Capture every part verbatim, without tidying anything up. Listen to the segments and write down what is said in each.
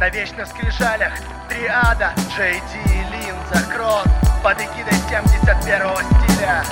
На вечных скрижалях триада Джей Ди, линза, крон под эгидой семьдесят первого стиля.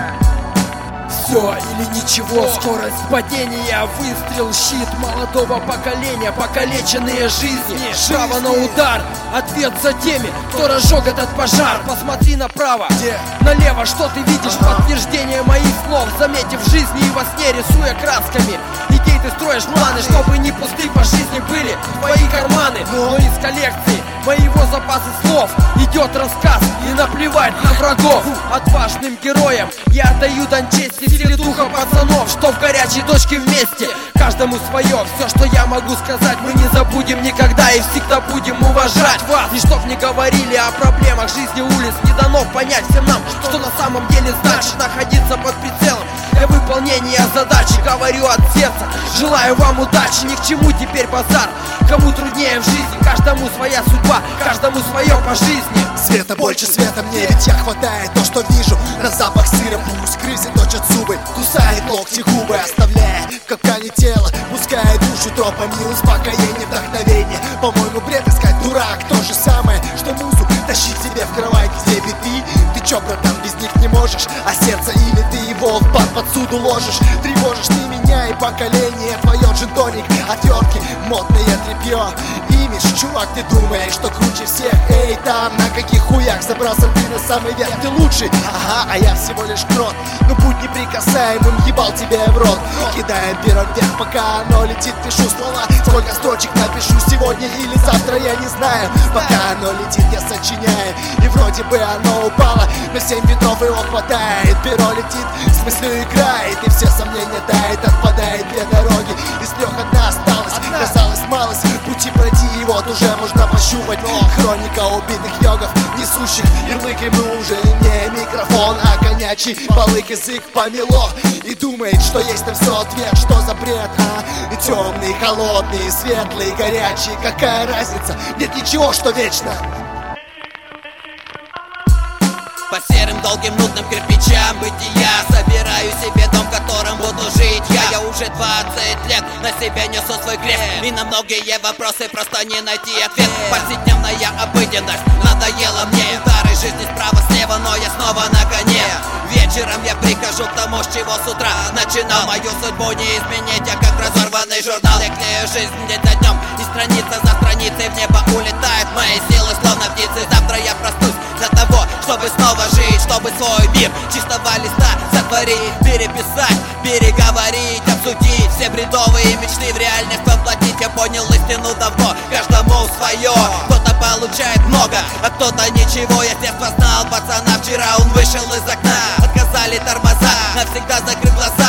Все или ничего, скорость падения, выстрел, щит молодого поколения, покалеченные жизни, право на удар, ответ за теми, кто разжег этот пожар. Посмотри направо, налево, что ты видишь? Подтверждение моих слов, заметив в жизни и во сне, рисуя красками. Идей ты строишь планы, чтобы не пусты по жизни были твои карманы. Но из коллекции моего запаса слов идет рассказ, и наплевать на врагов. Отважным героям я отдаю дань чести, силе духа пацанов, что в горячей точке вместе. Каждому свое, все, что я могу сказать, мы не забудем никогда и всегда будем уважать вас. И чтоб не говорили о проблемах жизни улиц, не дано понять всем нам, что на самом деле значит находиться под прицелом для выполнения задачи. Говорю от сердца, желаю вам удачи, ни к чему теперь базар. Кому труднее в жизни, каждому своя судьба, каждому свое по жизни. Света больше света мне, ведь я хватает то, что вижу. На запах сыра пусть крысы точат зубы, кусает локти губы, оставляя в капкане тело, пуская душу тропами успокоения, вдохновения. По-моему, бред искать, дурак, то же самое, что музу тащить себе в кровать, где биты. Ты чё, братан, без них не можешь? А сердце или ты его в бар подсуду ложишь? Тревожишь ты меня и поколение твое, джин-тоник, отвертки, модное тряпье. Имидж, чувак, ты думаешь, что круче всех? Эй, там, на каких хуях забрался ты на самый верх? Ты лучший, ага, а я всего лишь крот. Ну будь неприкасаемым, ебал тебе в рот. Кидаем перо вверх, пока оно летит, пишу слова. Сколько строчек напишу сегодня или завтра, я не знаю. Пока оно летит, я сочиняю. И вроде бы оно упало, на семь ветров его хватает. Перо летит, с мыслью играет, и все сомнения тает. Отпадает две дороги, из трех одна осталась. Казалось малость, пути пройти, и вот уже можно пощупать. Хроника убитых йогов, несущих ярлыки. Мы уже не микрофон, а конячий балык, язык помело. И думает, что есть там все ответ, что за бред, а? И темный, холодный, светлый, горячий, какая разница? Нет ничего, что вечно. По серым, долгим, нудным кирпичам бытия собираю себе дом, в котором буду жить я. Я уже двадцать лет на себе несу свой крест, и на многие вопросы просто не найти ответ. Повседневная обыденность надоела мне, удары жизни справа-слева, но я снова на коне. Вечером я прихожу к тому, с чего с утра начинал. Мою судьбу не изменить, я как разорванный журнал. Я клею жизнь день за днем, и страница за страницей в небо улетает мои силы, словно птицы. Завтра я проснусь для того, чтобы снова жить, чтобы свой мир чистого листа сотворить, переписать, переговорить, обсудить все бредовые мечты в реальность воплотить. Я понял истину давно, каждому свое. Кто-то получает много, а кто-то ничего. Я здесь познал пацана вчера, он вышел из окна, отказали тормоза, навсегда закрыв глаза.